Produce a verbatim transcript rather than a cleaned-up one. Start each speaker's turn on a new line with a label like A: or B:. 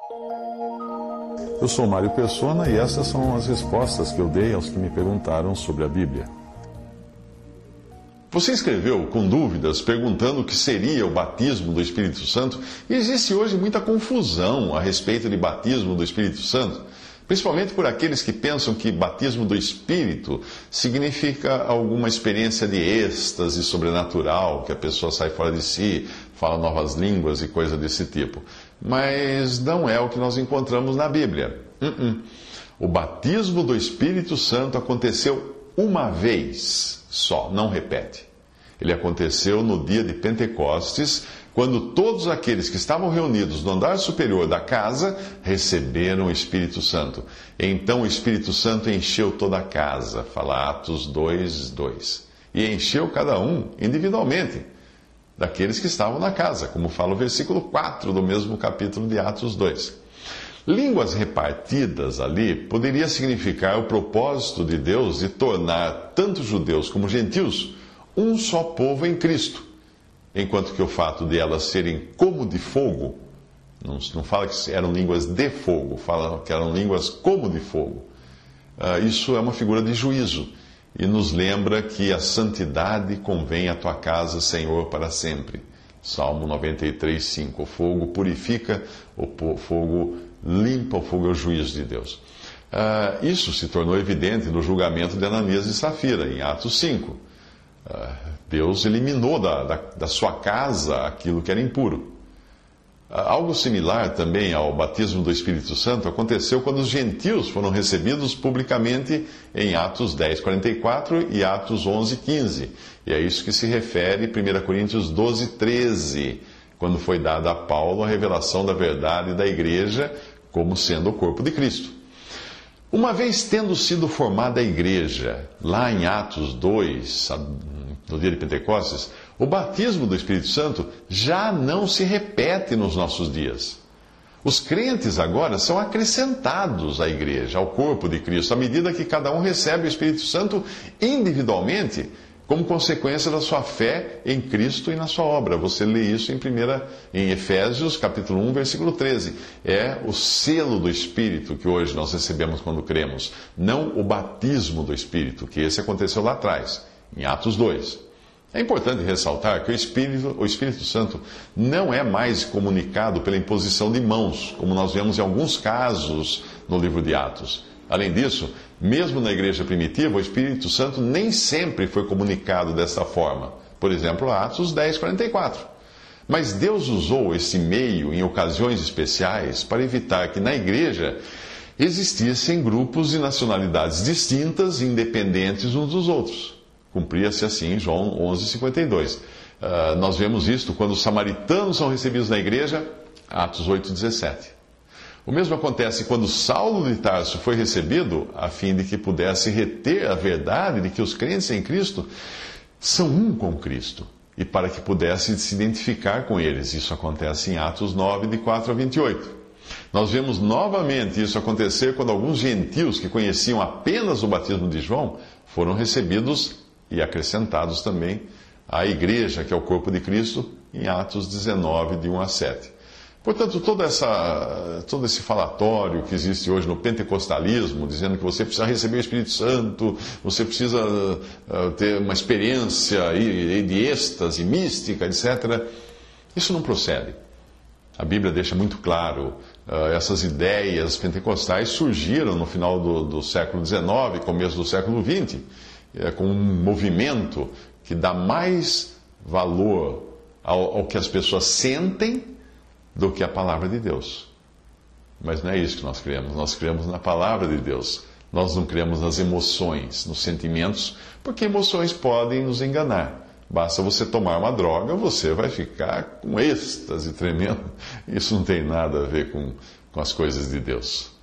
A: Eu sou Mário Persona e essas são as respostas que eu dei aos que me perguntaram sobre a Bíblia. Você escreveu com dúvidas, perguntando o que seria o batismo do Espírito Santo, e existe hoje muita confusão a respeito de batismo do Espírito Santo, principalmente por aqueles que pensam que batismo do Espírito significa alguma experiência de êxtase sobrenatural, que a pessoa sai fora de si, fala novas línguas e coisa desse tipo. Mas não é o que nós encontramos na Bíblia. Uh-uh. O batismo do Espírito Santo aconteceu uma vez só, não repete. Ele aconteceu no dia de Pentecostes, quando todos aqueles que estavam reunidos no andar superior da casa receberam o Espírito Santo. Então o Espírito Santo encheu toda a casa, fala Atos dois, dois. E encheu cada um individualmente, daqueles que estavam na casa, como fala o versículo quatro do mesmo capítulo de Atos dois. Línguas repartidas ali poderia significar o propósito de Deus de tornar tanto judeus como gentios um só povo em Cristo, enquanto que o fato de elas serem como de fogo, não, não fala que eram línguas de fogo, fala que eram línguas como de fogo. Uh, isso é uma figura de juízo e nos lembra que a santidade convém à tua casa, Senhor, para sempre. Salmo noventa e três, cinco. O fogo purifica, o fogo limpa, o fogo é o juízo de Deus. Uh, isso se tornou evidente no julgamento de Ananias e Safira, em Atos cinco. Uh, Deus eliminou da, da, da sua casa aquilo que era impuro. Uh, algo similar também ao batismo do Espírito Santo aconteceu quando os gentios foram recebidos publicamente em Atos dez, quarenta e quatro e Atos onze, quinze. E é isso que se refere primeira Coríntios doze, treze, quando foi dada a Paulo a revelação da verdade da igreja como sendo o corpo de Cristo. Uma vez tendo sido formada a igreja, lá em Atos dois, no dia de Pentecostes, o batismo do Espírito Santo já não se repete nos nossos dias. Os crentes agora são acrescentados à igreja, ao corpo de Cristo, à medida que cada um recebe o Espírito Santo individualmente, como consequência da sua fé em Cristo e na sua obra. Você lê isso em, primeira, em Efésios, capítulo um, versículo treze. É o selo do Espírito que hoje nós recebemos quando cremos, não o batismo do Espírito, que esse aconteceu lá atrás, em Atos dois. É importante ressaltar que o Espírito, o Espírito Santo não é mais comunicado pela imposição de mãos, como nós vemos em alguns casos no livro de Atos. Além disso, mesmo na igreja primitiva, o Espírito Santo nem sempre foi comunicado dessa forma. Por exemplo, Atos dez, quarenta e quatro. Mas Deus usou esse meio em ocasiões especiais para evitar que na igreja existissem grupos de nacionalidades distintas e independentes uns dos outros. Cumpria-se assim em João onze, cinquenta e dois. Uh, nós vemos isto quando os samaritanos são recebidos na igreja, Atos oito, dezessete. O mesmo acontece quando Saulo de Tarso foi recebido, a fim de que pudesse reter a verdade de que os crentes em Cristo são um com Cristo, e para que pudesse se identificar com eles. Isso acontece em Atos nove, de quatro a vinte e oito. Nós vemos novamente isso acontecer quando alguns gentios que conheciam apenas o batismo de João foram recebidos e acrescentados também à igreja, que é o corpo de Cristo, em Atos dezenove, de um a sete. Portanto, toda essa, todo esse falatório que existe hoje no pentecostalismo, dizendo que você precisa receber o Espírito Santo, você precisa uh, ter uma experiência de êxtase mística, etcétera, isso não procede. A Bíblia deixa muito claro, uh, essas ideias pentecostais surgiram no final do, do século dezenove, começo do século vinte, uh, com um movimento que dá mais valor ao, ao que as pessoas sentem do que a palavra de Deus. Mas não é isso que nós cremos. Nós cremos na palavra de Deus. Nós não cremos nas emoções, nos sentimentos, porque emoções podem nos enganar. Basta você tomar uma droga, você vai ficar com êxtase tremendo. Isso não tem nada a ver com, com as coisas de Deus.